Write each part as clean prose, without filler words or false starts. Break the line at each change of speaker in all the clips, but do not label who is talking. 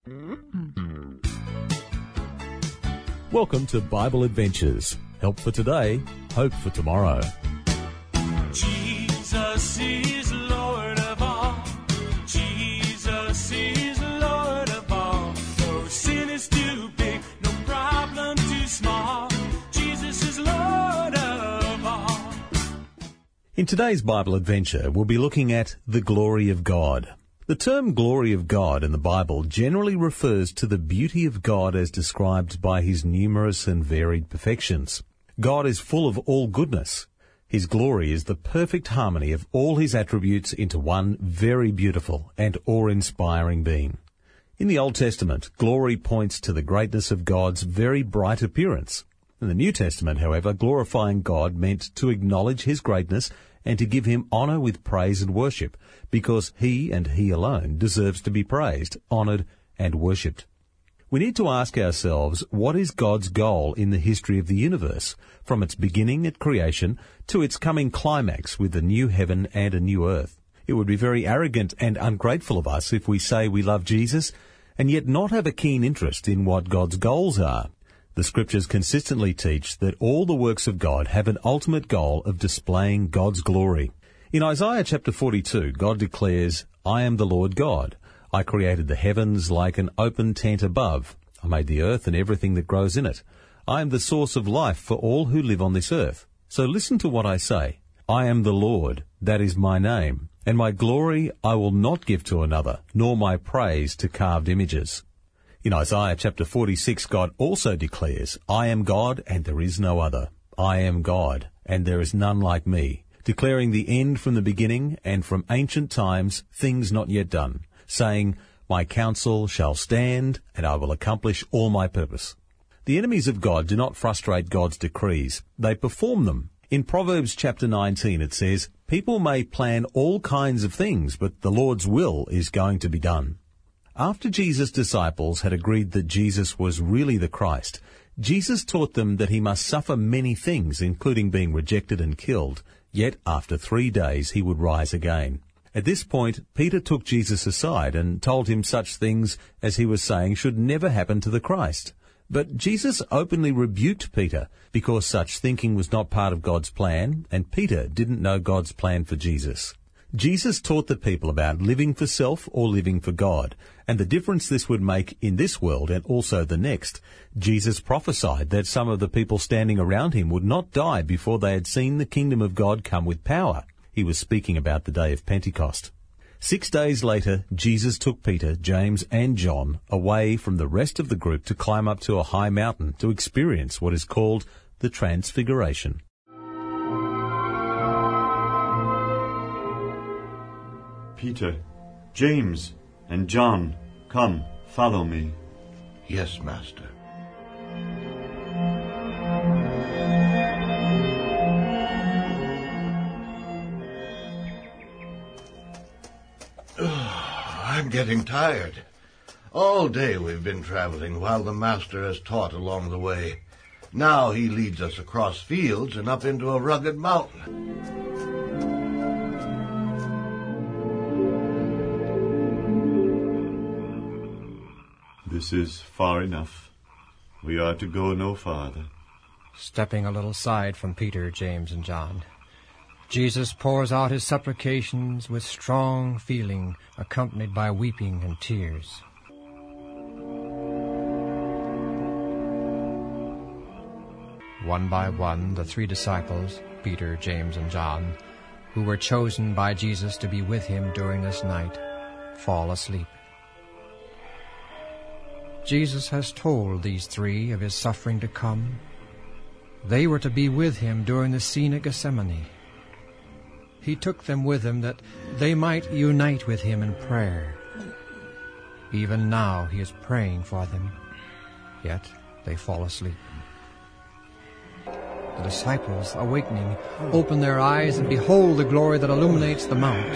Welcome to Bible Adventures. Help for today, hope for tomorrow.
Jesus is Lord of all. Jesus is Lord of all. No sin is too big, no problem too small. Jesus is Lord of all.
In today's Bible adventure, we'll be looking at the glory of God. The term glory of God in the Bible generally refers to the beauty of God as described by his numerous and varied perfections. God is full of all goodness. His glory is the perfect harmony of all his attributes into one very beautiful and awe-inspiring being. In the Old Testament, glory points to the greatness of God's very bright appearance. In the New Testament, however, glorifying God meant to acknowledge his greatness and to give him honour with praise and worship, because he and he alone deserves to be praised, honoured and worshipped. We need to ask ourselves, what is God's goal in the history of the universe, from its beginning at creation to its coming climax with a new heaven and a new earth? It would be very arrogant and ungrateful of us if we say we love Jesus and yet not have a keen interest in what God's goals are. The Scriptures consistently teach that all the works of God have an ultimate goal of displaying God's glory. In Isaiah chapter 42, God declares, "I am the Lord God. I created the heavens like an open tent above. I made the earth and everything that grows in it. I am the source of life for all who live on this earth. So listen to what I say. I am the Lord, that is my name, and my glory I will not give to another, nor my praise to carved images." In Isaiah chapter 46, God also declares, "I am God and there is no other. I am God and there is none like me," declaring the end from the beginning and from ancient times things not yet done, saying, "My counsel shall stand and I will accomplish all my purpose." The enemies of God do not frustrate God's decrees. They perform them. In Proverbs chapter 19 it says, "People may plan all kinds of things, but the Lord's will is going to be done." After Jesus' disciples had agreed that Jesus was really the Christ, Jesus taught them that he must suffer many things, including being rejected and killed, yet after 3 days he would rise again. At this point, Peter took Jesus aside and told him such things as he was saying should never happen to the Christ. But Jesus openly rebuked Peter because such thinking was not part of God's plan, and Peter didn't know God's plan for Jesus. Jesus taught the people about living for self or living for God, and the difference this would make in this world and also the next. Jesus prophesied that some of the people standing around him would not die before they had seen the kingdom of God come with power. He was speaking about the day of Pentecost. 6 days later, Jesus took Peter, James, and John away from the rest of the group to climb up to a high mountain to experience what is called the Transfiguration.
Peter, James, and John, come, follow me.
Yes, Master. I'm getting tired. All day we've been traveling while the Master has taught along the way. Now he leads us across fields and up into a rugged mountain.
This is far enough. We are to go no farther.
Stepping a little aside from Peter, James, and John, Jesus pours out his supplications with strong feeling, accompanied by weeping and tears. One by one, the 3 disciples, Peter, James, and John, who were chosen by Jesus to be with him during this night, fall asleep. Jesus has told these 3 of his suffering to come. They were to be with him during the scene at Gethsemane. He took them with him that they might unite with him in prayer. Even now he is praying for them, yet they fall asleep. The disciples, awakening, open their eyes and behold the glory that illuminates the mount.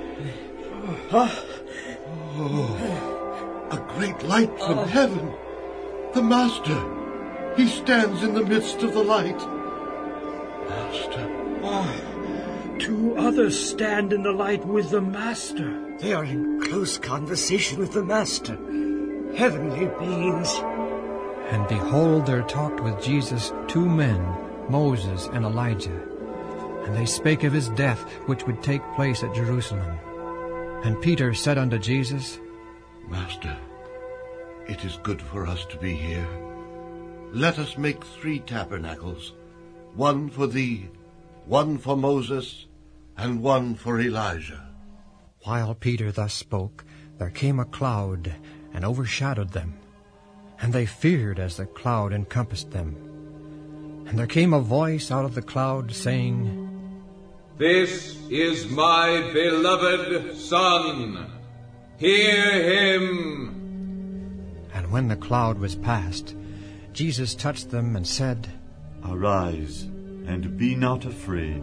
A great light from heaven. The Master. He stands in the midst of the light. Master.
2 others stand in the light with the Master.
They are in close conversation with the Master.
heavenly beings.
And behold, there talked with Jesus 2 men, Moses and Elijah. And they spake of his death, which would take place at Jerusalem. And Peter said unto Jesus,
Master, it is good for us to be here. Let us make 3 tabernacles, one for thee, one for Moses, and one for Elijah.
While Peter thus spoke, there came a cloud and overshadowed them. And they feared as the cloud encompassed them. And there came a voice out of the cloud, saying,
This is my beloved Son. Hear him.
And when the cloud was past, Jesus touched them and said,
Arise, and be not afraid.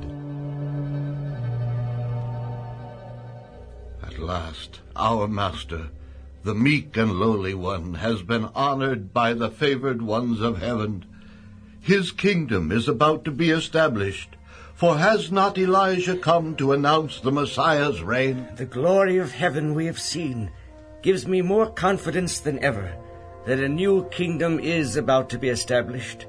At last, our Master, the meek and lowly one, has been honored by the favored ones of heaven. His kingdom is about to be established, for has not Elijah come to announce the Messiah's reign?
The glory of heaven we have seen gives me more confidence than ever that a new kingdom is about to be established.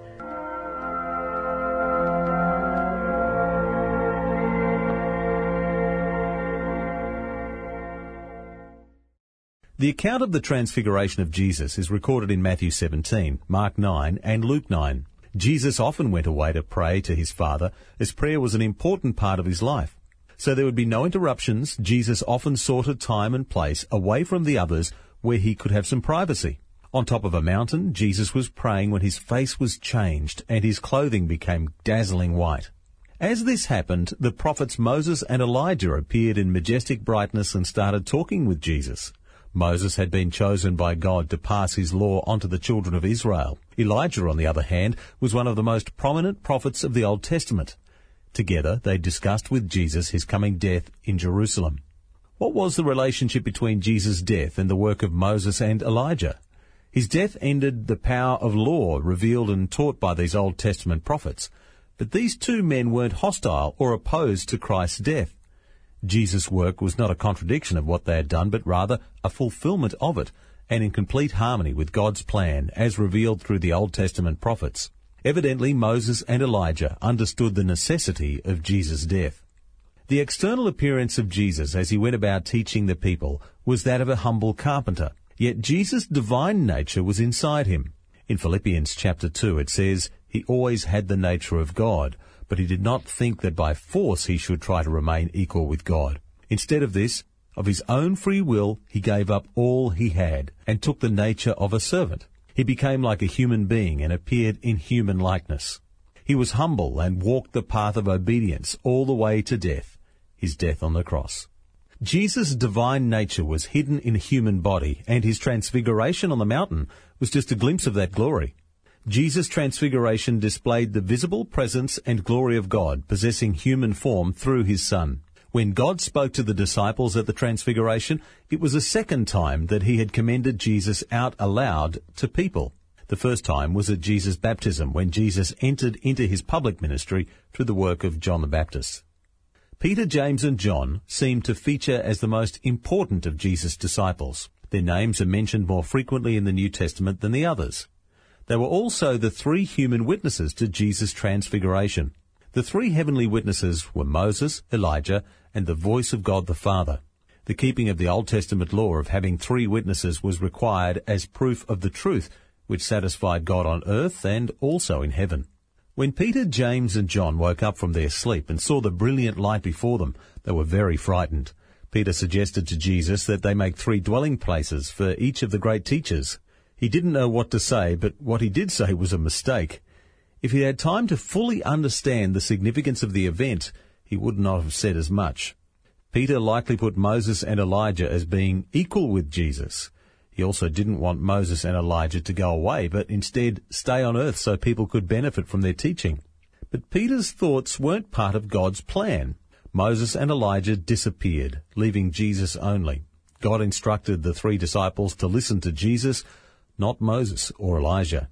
The account of the transfiguration of Jesus is recorded in Matthew 17, Mark 9, and Luke 9. Jesus often went away to pray to his Father, as prayer was an important part of his life. So there would be no interruptions. Jesus often sought a time and place away from the others where he could have some privacy. On top of a mountain, Jesus was praying when his face was changed and his clothing became dazzling white. As this happened, the prophets Moses and Elijah appeared in majestic brightness and started talking with Jesus. Moses had been chosen by God to pass his law on to the children of Israel. Elijah, on the other hand, was one of the most prominent prophets of the Old Testament. Together, they discussed with Jesus his coming death in Jerusalem. What was the relationship between Jesus' death and the work of Moses and Elijah? His death ended the power of law revealed and taught by these Old Testament prophets. But these 2 men weren't hostile or opposed to Christ's death. Jesus' work was not a contradiction of what they had done, but rather a fulfillment of it, and in complete harmony with God's plan, as revealed through the Old Testament prophets. Evidently, Moses and Elijah understood the necessity of Jesus' death. The external appearance of Jesus as he went about teaching the people was that of a humble carpenter, yet Jesus' divine nature was inside him. In Philippians chapter 2 it says, He always had the nature of God, but he did not think that by force he should try to remain equal with God. Instead of this, of his own free will, he gave up all he had and took the nature of a servant. He became like a human being and appeared in human likeness. He was humble and walked the path of obedience all the way to death, his death on the cross. Jesus' divine nature was hidden in a human body, and his transfiguration on the mountain was just a glimpse of that glory. Jesus' transfiguration displayed the visible presence and glory of God possessing human form through his Son. When God spoke to the disciples at the transfiguration, it was a second time that he had commended Jesus out aloud to people. The first time was at Jesus' baptism, when Jesus entered into his public ministry through the work of John the Baptist. Peter, James and John seem to feature as the most important of Jesus' disciples. Their names are mentioned more frequently in the New Testament than the others. They were also the 3 human witnesses to Jesus' transfiguration. The 3 heavenly witnesses were Moses, Elijah, and the voice of God the Father. The keeping of the Old Testament law of having 3 witnesses was required as proof of the truth which satisfied God on earth and also in heaven. When Peter, James and John woke up from their sleep and saw the brilliant light before them, they were very frightened. Peter suggested to Jesus that they make 3 dwelling places for each of the great teachers. He didn't know what to say, but what he did say was a mistake. If he had time to fully understand the significance of the event, he would not have said as much. Peter likely put Moses and Elijah as being equal with Jesus. He also didn't want Moses and Elijah to go away, but instead stay on earth so people could benefit from their teaching. But Peter's thoughts weren't part of God's plan. Moses and Elijah disappeared, leaving Jesus only. God instructed the 3 disciples to listen to Jesus, not Moses or Elijah.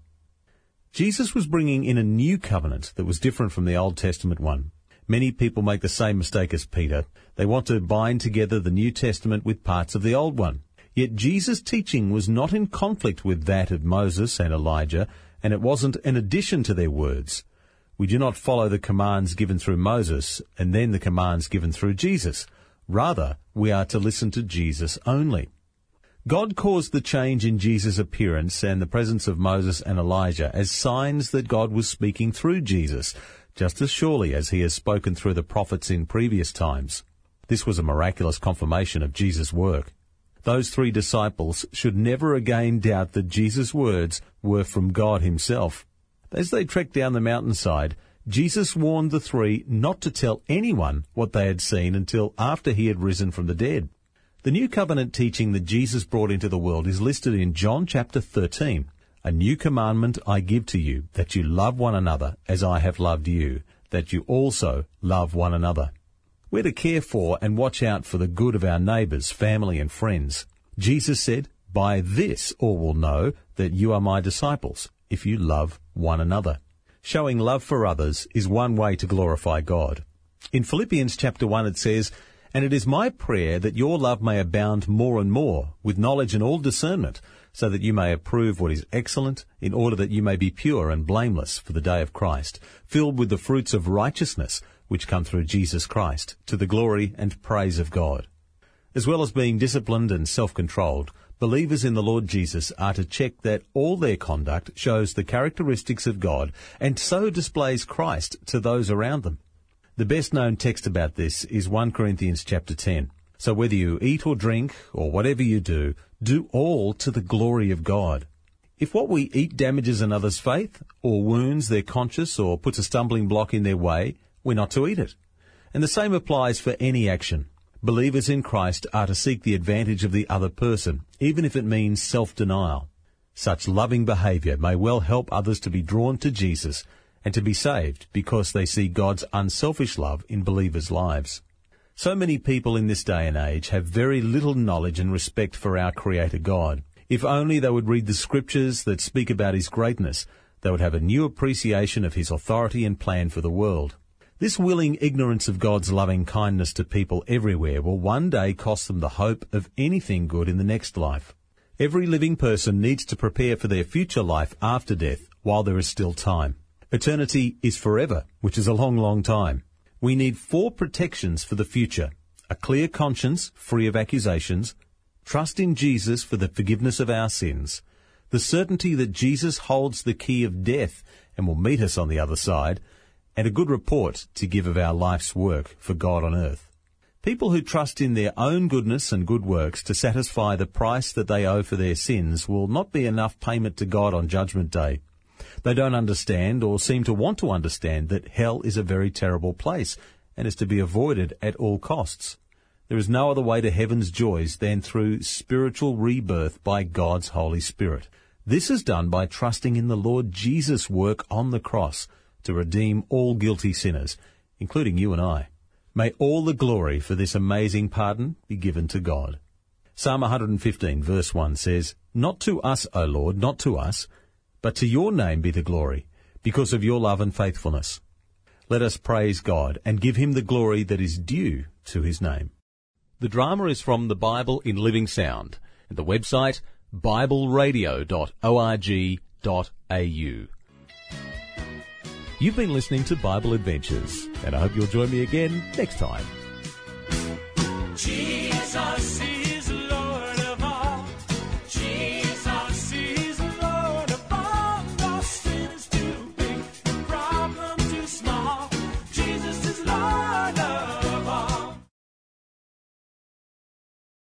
Jesus was bringing in a new covenant that was different from the Old Testament one. Many people make the same mistake as Peter. They want to bind together the New Testament with parts of the Old one. Yet Jesus' teaching was not in conflict with that of Moses and Elijah, and it wasn't an addition to their words. We do not follow the commands given through Moses and then the commands given through Jesus. Rather, we are to listen to Jesus only. God caused the change in Jesus' appearance and the presence of Moses and Elijah as signs that God was speaking through Jesus, just as surely as he has spoken through the prophets in previous times. This was a miraculous confirmation of Jesus' work. Those 3 disciples should never again doubt that Jesus' words were from God himself. As they trekked down the mountainside, Jesus warned the 3 not to tell anyone what they had seen until after he had risen from the dead. The new covenant teaching that Jesus brought into the world is listed in John chapter 13. A new commandment I give to you, that you love one another as I have loved you, that you also love one another. We're to care for and watch out for the good of our neighbours, family and friends. Jesus said, "By this all will know that you are my disciples, if you love one another." Showing love for others is one way to glorify God. In Philippians chapter 1 it says, "And it is my prayer that your love may abound more and more, with knowledge and all discernment, so that you may approve what is excellent, in order that you may be pure and blameless for the day of Christ, filled with the fruits of righteousness, which come through Jesus Christ, to the glory and praise of God." As well as being disciplined and self-controlled, believers in the Lord Jesus are to check that all their conduct shows the characteristics of God and so displays Christ to those around them. The best-known text about this is 1 Corinthians chapter 10. "So whether you eat or drink, or whatever you do all to the glory of God." If what we eat damages another's faith, or wounds their conscience, or puts a stumbling block in their way, we're not to eat it. And the same applies for any action. Believers in Christ are to seek the advantage of the other person, even if it means self-denial. Such loving behaviour may well help others to be drawn to Jesus and to be saved because they see God's unselfish love in believers' lives. So many people in this day and age have very little knowledge and respect for our Creator God. If only they would read the scriptures that speak about his greatness, they would have a new appreciation of his authority and plan for the world. This willing ignorance of God's loving kindness to people everywhere will one day cost them the hope of anything good in the next life. Every living person needs to prepare for their future life after death while there is still time. Eternity is forever, which is a long, long time. We need 4 protections for the future: a clear conscience, free of accusations, trust in Jesus for the forgiveness of our sins, the certainty that Jesus holds the key of death and will meet us on the other side, and a good report to give of our life's work for God on earth. People who trust in their own goodness and good works to satisfy the price that they owe for their sins will not be enough payment to God on Judgment Day. They don't understand or seem to want to understand that hell is a very terrible place and is to be avoided at all costs. There is no other way to heaven's joys than through spiritual rebirth by God's Holy Spirit. This is done by trusting in the Lord Jesus' work on the cross to redeem all guilty sinners, including you and I. May all the glory for this amazing pardon be given to God. Psalm 115 verse 1 says, "Not to us, O Lord, not to us, but to your name be the glory, because of your love and faithfulness." Let us praise God and give him the glory that is due to his name. The drama is from the Bible in Living Sound, and the website bibleradio.org.au. You've been listening to Bible Adventures, and I hope you'll join me again next time.